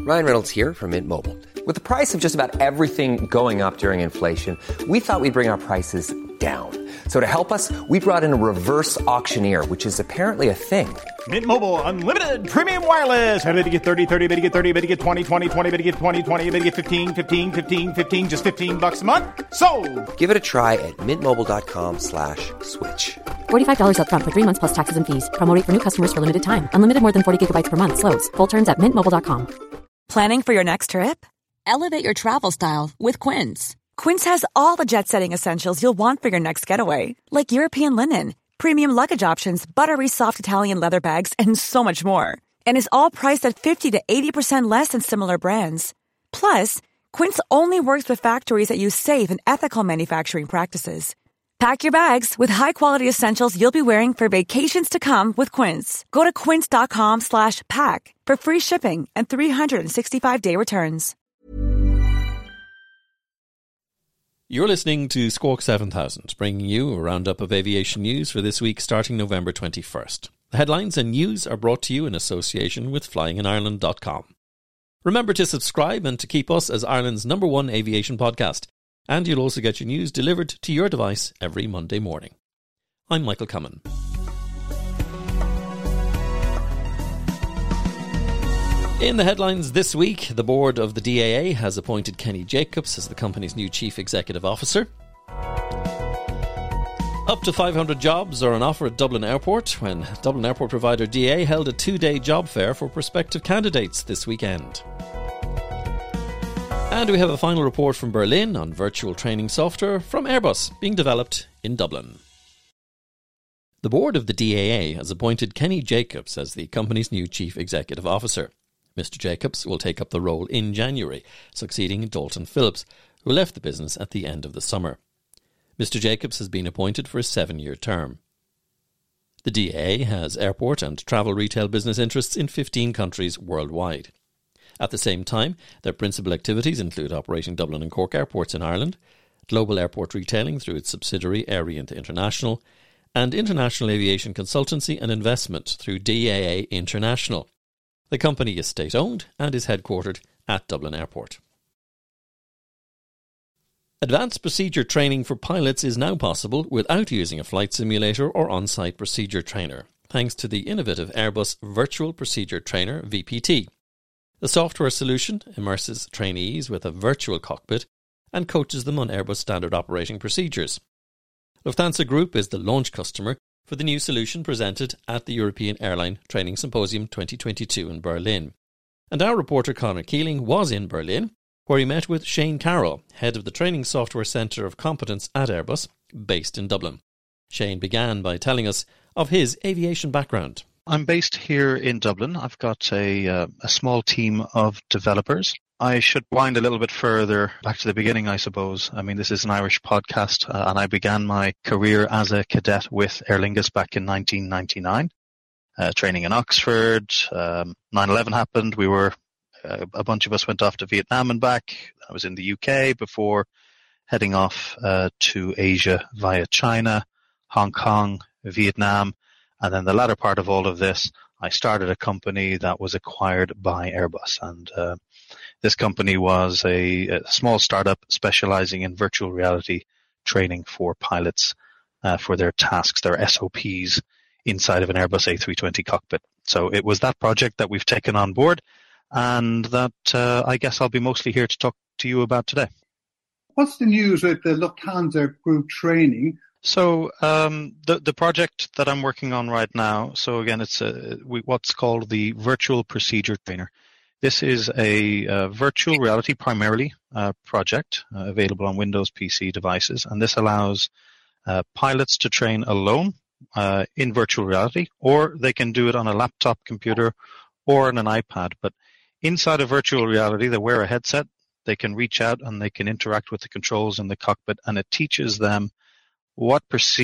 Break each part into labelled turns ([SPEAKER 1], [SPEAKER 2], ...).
[SPEAKER 1] Ryan Reynolds here from Mint Mobile. With the price of just about everything going up during inflation, we thought we'd bring our prices down. So to help us, we brought in a reverse auctioneer, which is apparently a thing.
[SPEAKER 2] Mint Mobile Unlimited Premium Wireless. How to get 30, 30, bit to get 30, bit to get 20, 20, 20, bit to get 20, 20, bit to get 15, 15, 15, 15, just $15 a month? Sold!
[SPEAKER 1] Give it a try at mintmobile.com/switch.
[SPEAKER 3] $45 up front for 3 months plus taxes and fees. Promo rate for new customers for limited time. Unlimited more than 40 gigabytes per month. Slows full terms at mintmobile.com.
[SPEAKER 4] Planning for your next trip? Elevate your travel style with Quince. Quince has all the jet-setting essentials you'll want for your next getaway, like European linen, premium luggage options, buttery soft Italian leather bags, and so much more. And is all priced at 50 to 80% less than similar brands. Plus, Quince only works with factories that use safe and ethical manufacturing practices. Pack your bags with high-quality essentials you'll be wearing for vacations to come with Quince. Go to quince.com/pack for free shipping and 365-day returns.
[SPEAKER 5] You're listening to Squawk 7000, bringing you a roundup of aviation news for this week starting November 21st. The headlines and news are brought to you in association with flyinginireland.com. Remember to subscribe and to keep us as Ireland's #1 aviation podcast. And you'll also get your news delivered to your device every Monday morning. I'm Michael Cummin. In the headlines this week, the board of the DAA has appointed Kenny Jacobs as the company's new chief executive officer. Up to 500 jobs are on offer at Dublin Airport when Dublin Airport provider DAA held a 2-day job fair for prospective candidates this weekend. And we have a final report from Berlin on virtual training software from Airbus being developed in Dublin. The board of the DAA has appointed Kenny Jacobs as the company's new chief executive officer. Mr. Jacobs will take up the role in January, succeeding Dalton Phillips, who left the business at the end of the summer. Mr. Jacobs has been appointed for a 7-year term. The DAA has airport and travel retail business interests in 15 countries worldwide. At the same time, their principal activities include operating Dublin and Cork airports in Ireland, global airport retailing through its subsidiary Airient International, and international aviation consultancy and investment through DAA International. The company is state-owned and is headquartered at Dublin Airport. Advanced procedure training for pilots is now possible without using a flight simulator or on-site procedure trainer, thanks to the innovative Airbus Virtual Procedure Trainer VPT. The software solution immerses trainees with a virtual cockpit and coaches them on Airbus standard operating procedures. Lufthansa Group is the launch customer for the new solution presented at the European Airline Training Symposium 2022 in Berlin. And our reporter Conor Keeling was in Berlin, where he met with Shane Carroll, head of the Training Software Centre of Competence at Airbus, based in Dublin. Shane began by telling us of his aviation background.
[SPEAKER 6] I'm based here in Dublin. I've got a small team of developers. I should wind a little bit further back to the beginning, I suppose. I mean, this is an Irish podcast, and I began my career as a cadet with Aer Lingus back in 1999, training in Oxford. 9/11 happened. A bunch of us went off to Vietnam and back. I was in the UK before heading off to Asia via China, Hong Kong, Vietnam. And then the latter part of all of this, I started a company that was acquired by Airbus. And this company was a small startup specializing in virtual reality training for pilots for their tasks, their SOPs inside of an Airbus A320 cockpit. So it was that project that we've taken on board and that I guess I'll be mostly here to talk to you about today.
[SPEAKER 7] What's the news with the Lufthansa Group training?
[SPEAKER 6] So the project that I'm working on right now, so again, it's what's called the Virtual Procedure Trainer. This is a virtual reality primarily project available on Windows PC devices, and this allows pilots to train alone in virtual reality, or they can do it on a laptop computer or on an iPad. But inside of virtual reality, they wear a headset, they can reach out and they can interact with the controls in the cockpit, and it teaches them what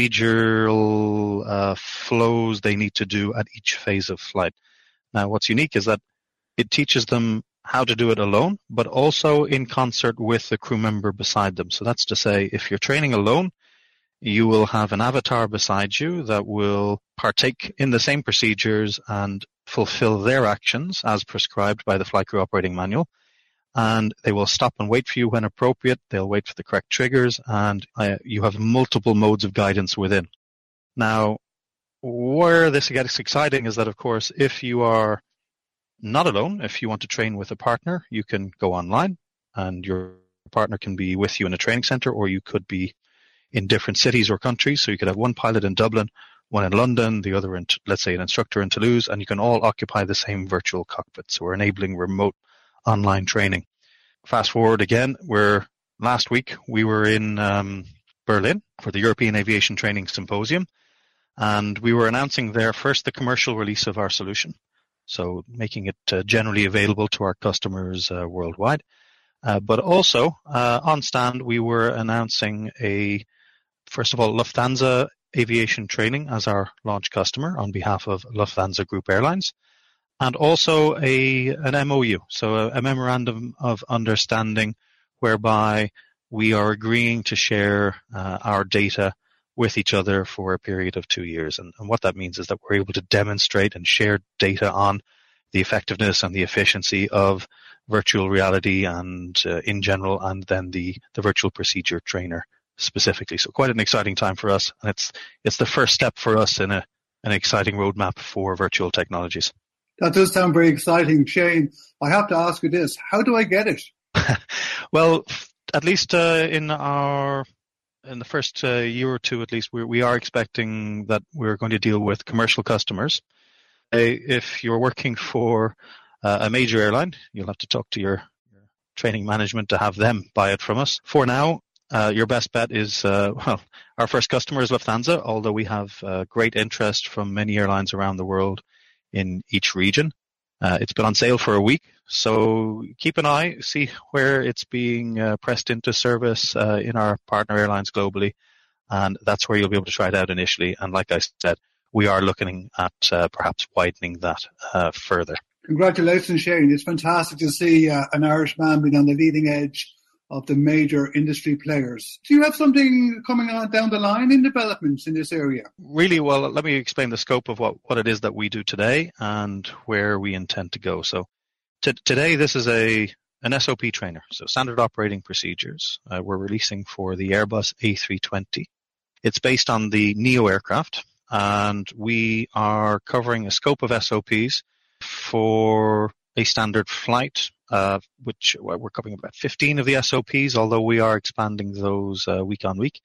[SPEAKER 6] procedural flows they need to do at each phase of flight. Now, what's unique is that it teaches them how to do it alone, but also in concert with the crew member beside them. So that's to say, if you're training alone, you will have an avatar beside you that will partake in the same procedures and fulfill their actions as prescribed by the flight crew operating manual. And they will stop and wait for you when appropriate. They'll wait for the correct triggers, and you have multiple modes of guidance within. Now, where this gets exciting is that, of course, if you are not alone, if you want to train with a partner, you can go online and your partner can be with you in a training center, or you could be in different cities or countries. So you could have one pilot in Dublin, one in London, the other in, let's say, an instructor in Toulouse, and you can all occupy the same virtual cockpit. So we're enabling remote online training. Fast forward again, last week we were in Berlin for the European Aviation Training Symposium, and we were announcing there first the commercial release of our solution, so making it generally available to our customers worldwide. But also on stand we were announcing first of all, Lufthansa Aviation Training as our launch customer on behalf of Lufthansa Group Airlines. And also an MOU, so a memorandum of understanding whereby we are agreeing to share our data with each other for a period of 2 years. And what that means is that we're able to demonstrate and share data on the effectiveness and the efficiency of virtual reality and in general, and then the virtual procedure trainer specifically. So quite an exciting time for us. And it's the first step for us in an exciting roadmap for virtual technologies.
[SPEAKER 7] That does sound very exciting, Shane. I have to ask you this. How do I get it?
[SPEAKER 6] Well, at least in the first year or two, at least, we are expecting that we're going to deal with commercial customers. If you're working for a major airline, you'll have to talk to your training management to have them buy it from us. For now, your best bet is, our first customer is Lufthansa, although we have great interest from many airlines around the world in each region. It's been on sale for a week, so keep an eye, see where it's being pressed into service in our partner airlines globally, and that's where you'll be able to try it out initially. And like I said, we are looking at perhaps widening that further.
[SPEAKER 7] Congratulations, Shane. It's fantastic to see an Irish man being on the leading edge of the major industry players. Do you have something coming on down the line in developments in this area?
[SPEAKER 6] Really, well, let me explain the scope of what it is that we do today and where we intend to go. So today, this is an SOP trainer, so standard operating procedures. We're releasing for the Airbus A320. It's based on the Neo aircraft, and we are covering a scope of SOPs for a standard flight, which we're covering about 15 of the SOPs, although we are expanding those week on week.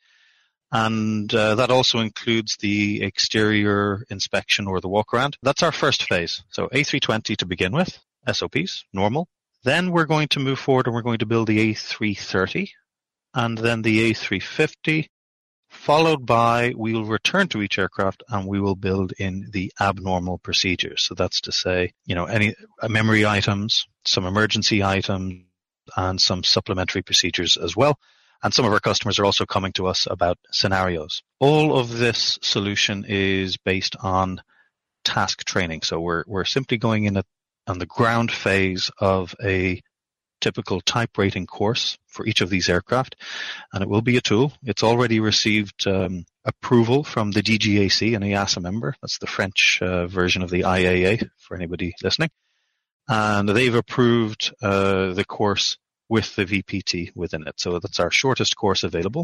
[SPEAKER 6] And that also includes the exterior inspection or the walk around. That's our first phase. So A320 to begin with, SOPs, normal. Then we're going to move forward and we're going to build the A330 and then the A350, followed by we will return to each aircraft and we will build in the abnormal procedures. So that's to say, any memory items, some emergency items, and some supplementary procedures as well. And some of our customers are also coming to us about scenarios. All of this solution is based on task training. So we're simply going in on the ground phase of a typical type rating course for each of these aircraft, and it will be a tool. It's already received approval from the DGAC, an EASA member. That's the French version of the IAA for anybody listening. And they've approved the course with the VPT within it. So that's our shortest course available.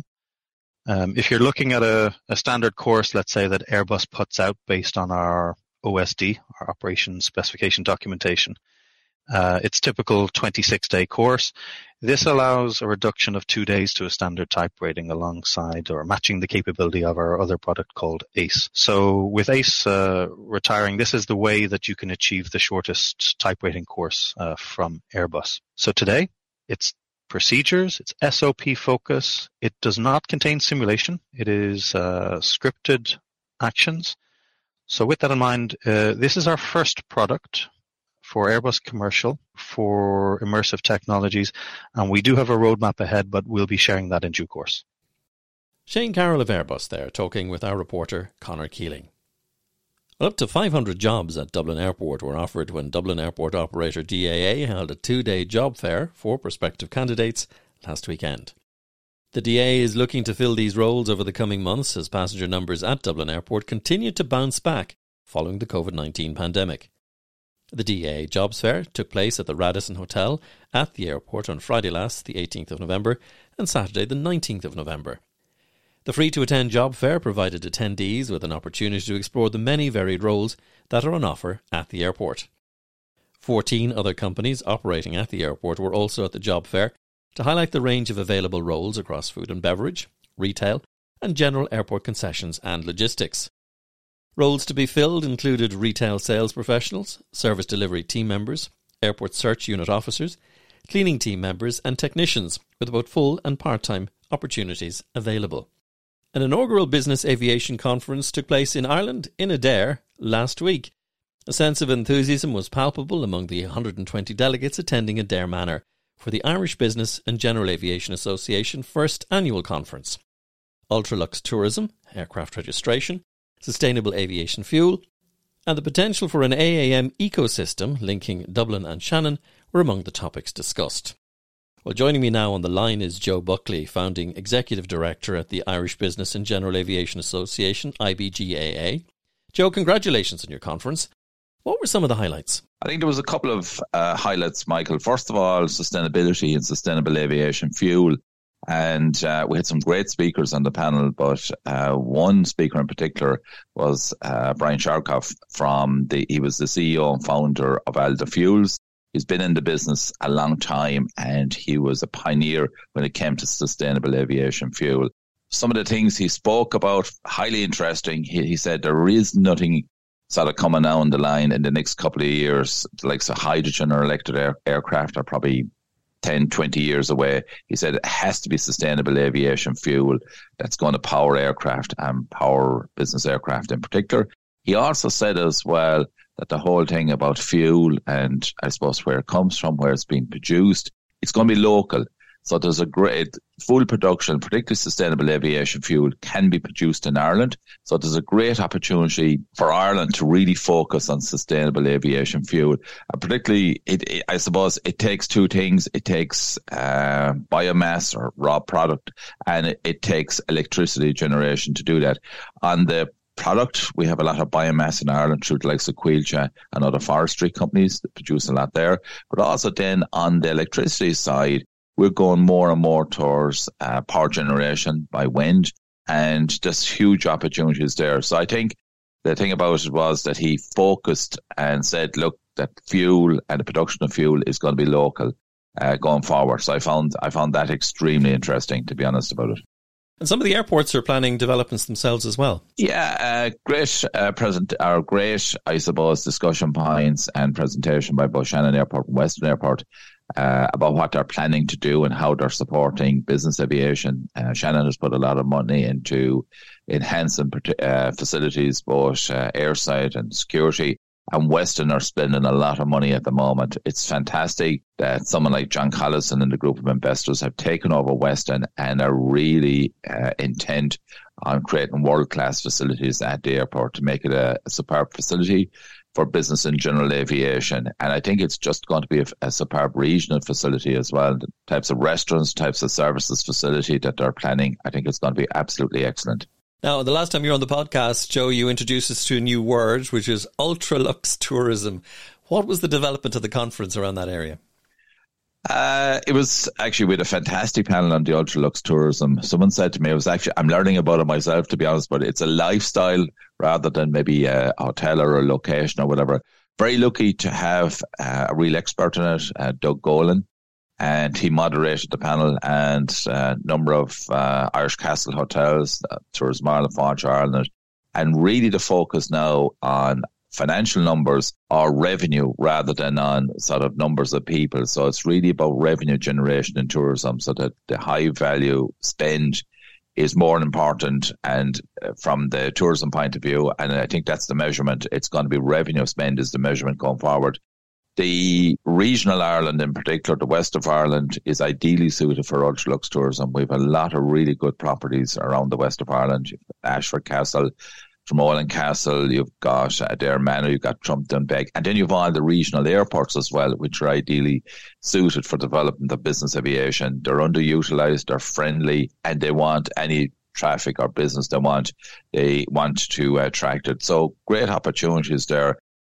[SPEAKER 6] If you're looking at a standard course, let's say that Airbus puts out based on our OSD, our Operation Specification Documentation, it's typical 26-day course. This allows a reduction of 2 days to a standard type rating alongside or matching the capability of our other product called ACE. So with ACE retiring, this is the way that you can achieve the shortest type rating course from Airbus. So today, it's procedures, it's SOP focus. It does not contain simulation. It is scripted actions. So with that in mind, this is our first product for Airbus Commercial for immersive technologies, and we do have a roadmap ahead, but we'll be sharing that in due course.
[SPEAKER 5] Shane Carroll of Airbus there, talking with our reporter Conor Keeling. Well, up to 500 jobs at Dublin Airport were offered when Dublin Airport operator DAA held a 2-day job fair for prospective candidates last weekend. The DAA is looking to fill these roles over the coming months as passenger numbers at Dublin Airport continue to bounce back following the COVID-19 pandemic. The DAA Jobs Fair took place at the Radisson Hotel at the airport on Friday last, the 18th of November, and Saturday, the 19th of November. The free-to-attend job fair provided attendees with an opportunity to explore the many varied roles that are on offer at the airport. 14 other companies operating at the airport were also at the job fair to highlight the range of available roles across food and beverage, retail, and general airport concessions and logistics. Roles to be filled included retail sales professionals, service delivery team members, airport search unit officers, cleaning team members and technicians, with both full and part-time opportunities available. An inaugural business aviation conference took place in Ireland, in Adair, last week. A sense of enthusiasm was palpable among the 120 delegates attending Adair Manor for the Irish Business and General Aviation Association first annual conference. Ultralux tourism, aircraft registration, sustainable aviation fuel, and the potential for an AAM ecosystem linking Dublin and Shannon were among the topics discussed. Well, joining me now on the line is Joe Buckley, Founding Executive Director at the Irish Business and General Aviation Association, IBGAA. Joe, congratulations on your conference. What were some of the highlights?
[SPEAKER 8] I think there was a couple of highlights, Michael. First of all, sustainability and sustainable aviation fuel. And we had some great speakers on the panel, but one speaker in particular was Brian Sharkoff he was the CEO and founder of Alda Fuels. He's been in the business a long time and he was a pioneer when it came to sustainable aviation fuel. Some of the things he spoke about, highly interesting. He said there is nothing sort of coming down the line in the next couple of years, like hydrogen or electric aircraft are probably 10, 20 years away. He said it has to be sustainable aviation fuel that's going to power aircraft and power business aircraft in particular. He also said as well that the whole thing about fuel and I suppose where it comes from, where it's being produced, it's going to be local. So there's a great full production, particularly sustainable aviation fuel, can be produced in Ireland. So there's a great opportunity for Ireland to really focus on sustainable aviation fuel. And particularly, I suppose it takes two things. It takes biomass or raw product, and it takes electricity generation to do that. On the product, we have a lot of biomass in Ireland through the likes of Quilcha and other forestry companies that produce a lot there. But also then on the electricity side, we're going more and more towards power generation by wind, and just huge opportunities there. So I think the thing about it was that he focused and said, look, that fuel and the production of fuel is going to be local going forward. So I found that extremely interesting, to be honest about it.
[SPEAKER 5] And some of the airports are planning developments themselves as well.
[SPEAKER 8] Yeah, great, I suppose, discussion points and presentation by both Shannon Airport and Western Airport about what they're planning to do and how they're supporting business aviation. Shannon has put a lot of money into enhancing facilities, both airside and security. And Western are spending a lot of money at the moment. It's fantastic that someone like John Collison and the group of investors have taken over Western and are really intent on creating world-class facilities at the airport to make it a superb facility for business and general aviation. And I think it's just going to be a superb regional facility as well. The types of restaurants, types of services facility that they're planning, I think it's going to be absolutely excellent.
[SPEAKER 5] Now, the last time you were on the podcast, Joe, you introduced us to a new word, which is Ultralux tourism. What was the development of the conference around that area?
[SPEAKER 8] It was actually with a fantastic panel on the Ultralux tourism. Someone said to me, I'm learning about it myself, to be honest, but it's a lifestyle rather than maybe a hotel or a location or whatever. Very lucky to have a real expert in it, Doug Golan, and he moderated the panel, and a number of Irish Castle hotels, Tourism Ireland, Fáilte Ireland, and really the focus now on financial numbers or revenue rather than on sort of numbers of people. So it's really about revenue generation in tourism, so that the high value spend is more important, and from the tourism point of view, and I think that's the measurement. It's going to be revenue spend is the measurement going forward. The regional Ireland in particular, the west of Ireland, is ideally suited for Ultralux tourism. We have a lot of really good properties around the west of Ireland. You've got Ashford Castle, Dromoland Castle, you've got Adair Manor, you've got Trumpton-Beg, and then you've all the regional airports as well, which are ideally suited for development of business aviation. They're underutilised, they're friendly, and they want any traffic or business they want to attract it. So great opportunities there.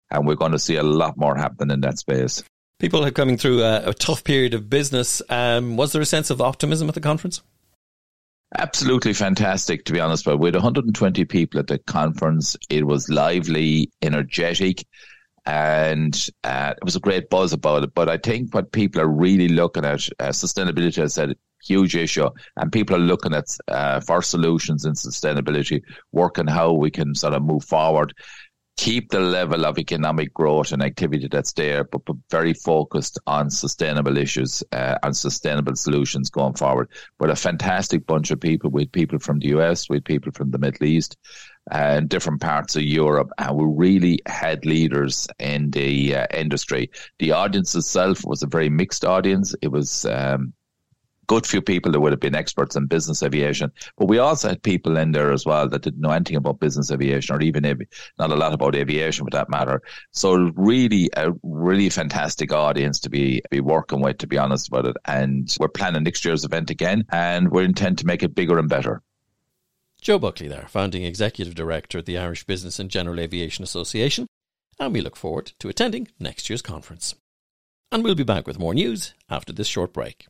[SPEAKER 8] and we're going to see a lot more happening in that space.
[SPEAKER 5] People are coming through a tough period of business. Was there a sense of optimism at the conference?
[SPEAKER 8] Absolutely fantastic, to be honest. But with 120 people at the conference, it was lively, energetic, and it was a great buzz about it. But I think what people are really looking at, sustainability, as I said, huge issue, and people are looking at for solutions in sustainability, working how we can sort of move forward, keep the level of economic growth and activity that's there, but very focused on sustainable issues and sustainable solutions going forward. With a fantastic bunch of people, with people from the US, with people from the Middle East, and different parts of Europe, and we really had leaders in the industry. The audience itself was a very mixed audience. It was good few people that would have been experts in business aviation, but we also had people in there as well that didn't know anything about business aviation, or even not a lot about aviation for that matter. So really a really fantastic audience to be working with, to be honest about it. And we're planning next year's event again, and we intend to make it bigger and better.
[SPEAKER 5] Joe Buckley there, founding executive director at the Irish Business and General Aviation Association, and we look forward to attending next year's conference. And we'll be back with more news after this short break.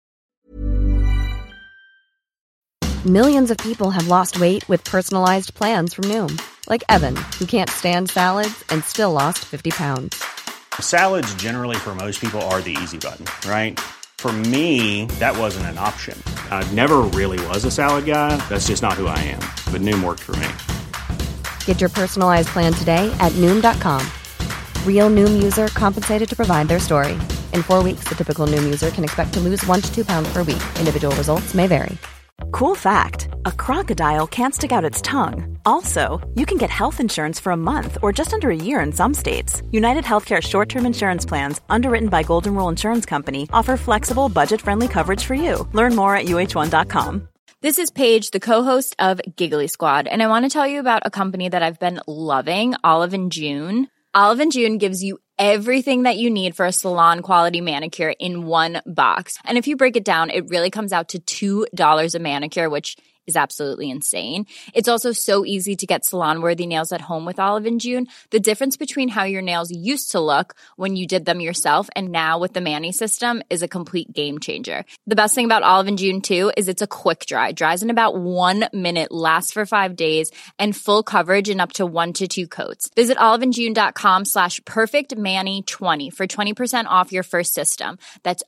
[SPEAKER 3] Millions of people have lost weight with personalized plans from Noom. Like Evan, who can't stand salads and still lost 50 pounds.
[SPEAKER 9] Salads generally for most people are the easy button, right? For me, that wasn't an option. I never really was a salad guy. That's just not who I am. But Noom worked for me.
[SPEAKER 3] Get your personalized plan today at Noom.com. Real Noom user compensated to provide their story. In 4 weeks, the typical Noom user can expect to lose 1 to 2 pounds per week. Individual results may vary.
[SPEAKER 4] Cool fact, a crocodile can't stick out its tongue. Also, you can get health insurance for a month or just under a year in some states. United Healthcare short-term insurance plans, underwritten by Golden Rule Insurance Company, offer flexible, budget-friendly coverage for you. Learn more at UH1.com.
[SPEAKER 10] This is Paige, the co-host of Giggly Squad, and I want to tell you about a company that I've been loving, Olive & June. Olive & June gives you everything that you need for a salon-quality manicure in one box. And if you break it down, it really comes out to $2 a manicure, which is absolutely insane. It's also so easy to get salon-worthy nails at home with Olive & June. The difference between how your nails used to look when you did them yourself and now with the Mani system is a complete game changer. The best thing about Olive & June, too, is it's a quick dry. Dries in about 1 minute, lasts for 5 days, and full coverage in up to 1 to 2 coats. Visit oliveandjune.com/perfectmani20 for 20% off your first system. That's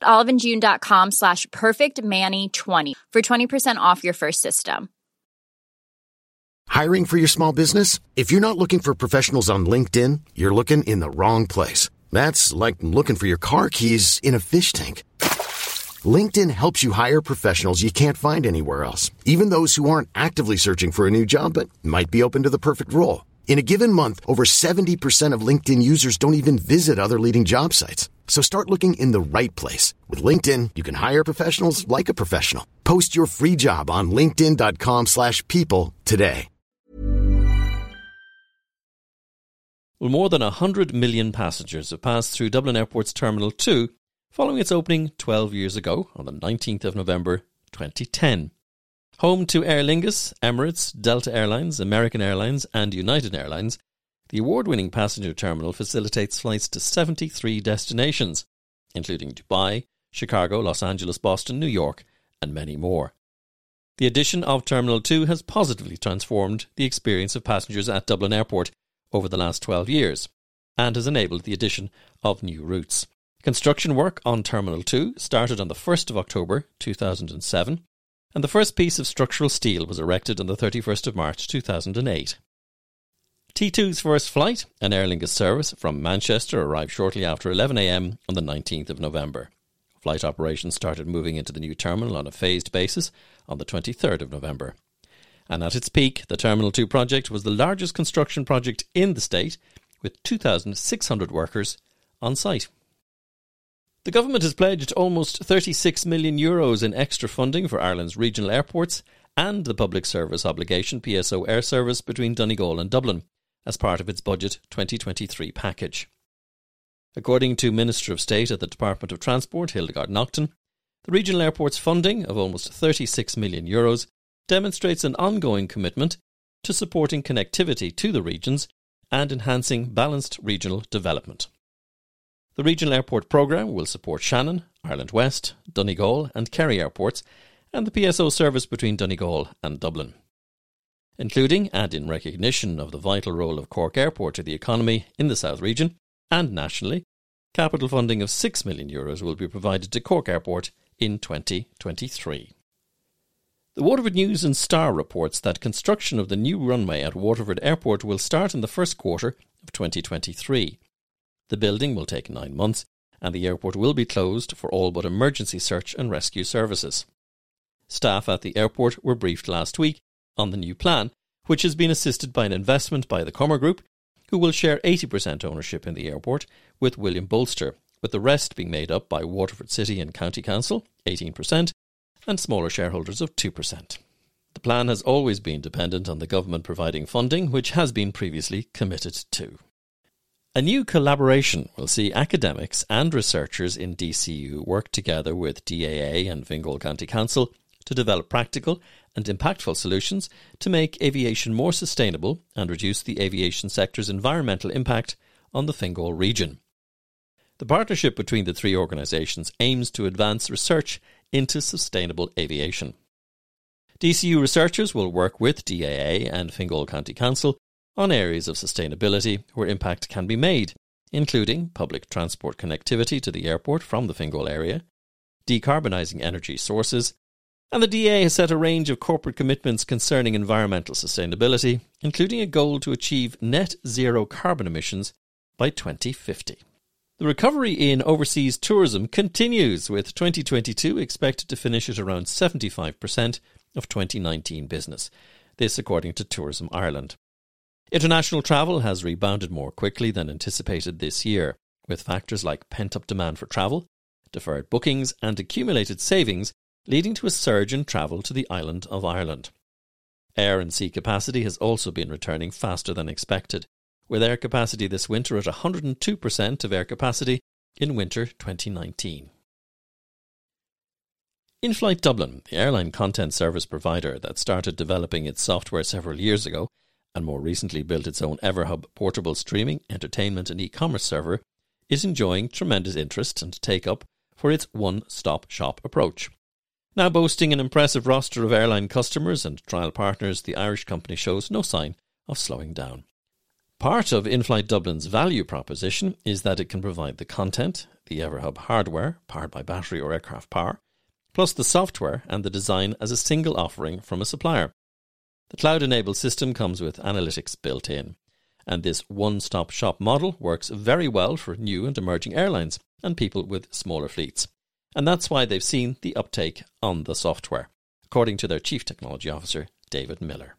[SPEAKER 10] oliveandjune.com/perfectmani20 for 20% off your first system.
[SPEAKER 11] Hiring for your small business? If you're not looking for professionals on LinkedIn, you're looking in the wrong place. That's like looking for your car keys in a fish tank. LinkedIn helps you hire professionals you can't find anywhere else, even those who aren't actively searching for a new job but might be open to the perfect role. In a given month, over 70% of LinkedIn users don't even visit other leading job sites. So start looking in the right place. With LinkedIn, you can hire professionals like a professional. Post your free job on linkedin.com/people today.
[SPEAKER 5] Well, more than 100 million passengers have passed through Dublin Airport's Terminal 2 following its opening 12 years ago on the 19th of November 2010. Home to Aer Lingus, Emirates, Delta Airlines, American Airlines and United Airlines, the award-winning passenger terminal facilitates flights to 73 destinations, including Dubai, Chicago, Los Angeles, Boston, New York, and many more. The addition of Terminal 2 has positively transformed the experience of passengers at Dublin Airport over the last 12 years and has enabled the addition of new routes. Construction work on Terminal 2 started on the 1st of October 2007, and the first piece of structural steel was erected on the 31st of March 2008. T2's first flight, an Aer Lingus service from Manchester, arrived shortly after 11 a.m. on the 19th of November. Flight operations started moving into the new terminal on a phased basis on the 23rd of November. And at its peak, the Terminal 2 project was the largest construction project in the state, with 2,600 workers on site. The government has pledged almost €36 million in extra funding for Ireland's regional airports and the public service obligation PSO air service between Donegal and Dublin as part of its Budget 2023 package. According to Minister of State at the Department of Transport, Hildegard Naughton, the regional airport's funding of almost €36 million demonstrates an ongoing commitment to supporting connectivity to the regions and enhancing balanced regional development. The Regional Airport Programme will support Shannon, Ireland West, Donegal and Kerry airports and the PSO service between Donegal and Dublin. Including and in recognition of the vital role of Cork Airport to the economy in the South region and nationally, capital funding of €6 million will be provided to Cork Airport in 2023. The Waterford News and Star reports that construction of the new runway at Waterford Airport will start in the first quarter of 2023. The building will take 9 months and the airport will be closed for all but emergency search and rescue services. Staff at the airport were briefed last week on the new plan, which has been assisted by an investment by the Comer Group, who will share 80% ownership in the airport with William Bolster, with the rest being made up by Waterford City and County Council, 18%, and smaller shareholders of 2%. The plan has always been dependent on the government providing funding, which has been previously committed to. A new collaboration will see academics and researchers in DCU work together with DAA and Fingal County Council to develop practical and impactful solutions to make aviation more sustainable and reduce the aviation sector's environmental impact on the Fingal region. The partnership between the three organisations aims to advance research into sustainable aviation. DCU researchers will work with DAA and Fingal County Council on areas of sustainability where impact can be made, including public transport connectivity to the airport from the Fingal area, decarbonising energy sources, and the DA has set a range of corporate commitments concerning environmental sustainability, including a goal to achieve net zero carbon emissions by 2050. The recovery in overseas tourism continues, with 2022 expected to finish at around 75% of 2019 business. This according to Tourism Ireland. International travel has rebounded more quickly than anticipated this year, with factors like pent-up demand for travel, deferred bookings and accumulated savings leading to a surge in travel to the island of Ireland. Air and sea capacity has also been returning faster than expected, with air capacity this winter at 102% of air capacity in winter 2019. In-Flight Dublin, the airline content service provider that started developing its software several years ago and more recently built its own Everhub portable streaming, entertainment and e-commerce server, is enjoying tremendous interest and take-up for its one-stop shop approach. Now boasting an impressive roster of airline customers and trial partners, the Irish company shows no sign of slowing down. Part of In-Flight Dublin's value proposition is that it can provide the content, the Everhub hardware, powered by battery or aircraft power, plus the software and the design as a single offering from a supplier. The cloud-enabled system comes with analytics built in, and this one-stop shop model works very well for new and emerging airlines and people with smaller fleets. And that's why they've seen the uptake on the software, according to their Chief Technology Officer, David Miller.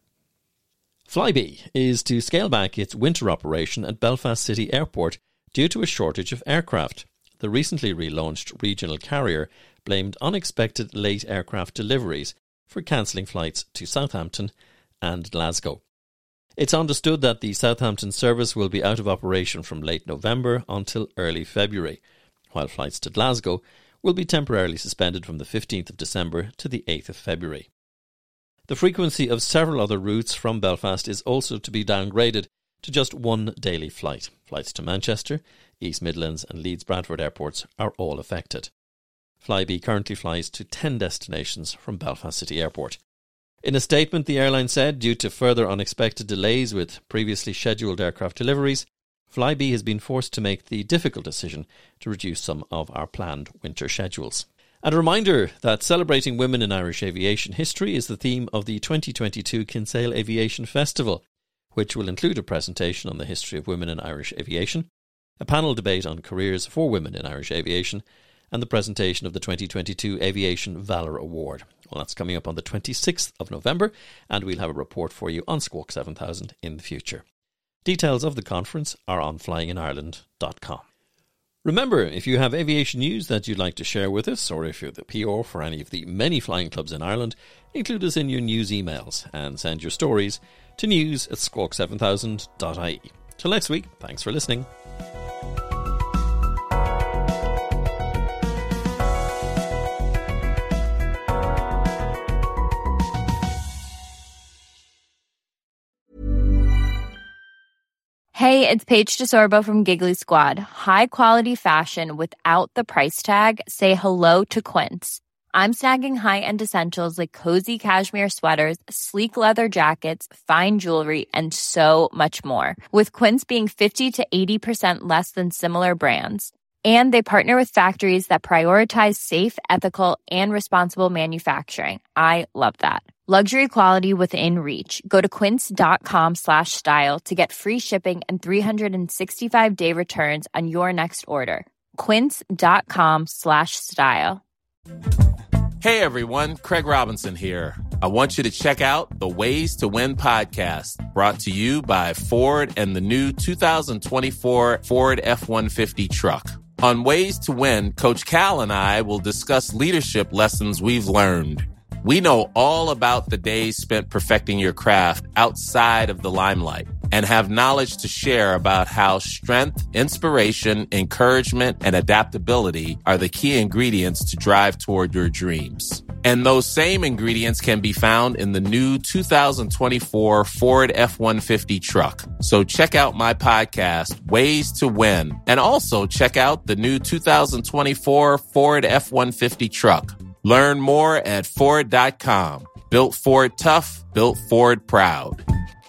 [SPEAKER 5] Flybe is to scale back its winter operation at Belfast City Airport due to a shortage of aircraft. The recently relaunched regional carrier blamed unexpected late aircraft deliveries for cancelling flights to Southampton and Glasgow. It's understood that the Southampton service will be out of operation from late November until early February, while flights to Glasgow will be temporarily suspended from the 15th of December to the 8th of February. The frequency of several other routes from Belfast is also to be downgraded to just one daily flight. Flights to Manchester, East Midlands and Leeds Bradford airports are all affected. Flybe currently flies to 10 destinations from Belfast City Airport. In a statement, the airline said, due to further unexpected delays with previously scheduled aircraft deliveries, Flybe has been forced to make the difficult decision to reduce some of our planned winter schedules. And a reminder that celebrating women in Irish aviation history is the theme of the 2022 Kinsale Aviation Festival, which will include a presentation on the history of women in Irish aviation, a panel debate on careers for women in Irish aviation, and the presentation of the 2022 Aviation Valour Award. Well, that's coming up on the 26th of November, and we'll have a report for you on Squawk 7000 in the future. Details of the conference are on flyinginireland.com. Remember, if you have aviation news that you'd like to share with us, or if you're the PR for any of the many flying clubs in Ireland, include us in your news emails and send your stories to news@squawk7000.ie. Till next week, thanks for listening.
[SPEAKER 10] Hey, it's Paige DeSorbo from Giggly Squad. High quality fashion without the price tag. Say hello to Quince. I'm snagging high-end essentials like cozy cashmere sweaters, sleek leather jackets, fine jewelry, and so much more. With Quince being 50 to 80% less than similar brands. And they partner with factories that prioritize safe, ethical, and responsible manufacturing. I love that. Luxury quality within reach. Go to quince.com/style to get free shipping and 365-day returns on your next order. Quince.com/style.
[SPEAKER 12] Hey everyone, Craig Robinson here. I want you to check out the Ways to Win podcast, brought to you by Ford and the new 2024 Ford F-150 truck. On Ways to Win, Coach Cal and I will discuss leadership lessons we've learned. We know all about the days spent perfecting your craft outside of the limelight and have knowledge to share about how strength, inspiration, encouragement, and adaptability are the key ingredients to drive toward your dreams. And those same ingredients can be found in the new 2024 Ford F-150 truck. So check out my podcast, Ways to Win, and also check out the new 2024 Ford F-150 truck. Learn more at Ford.com. Built Ford tough, built Ford proud.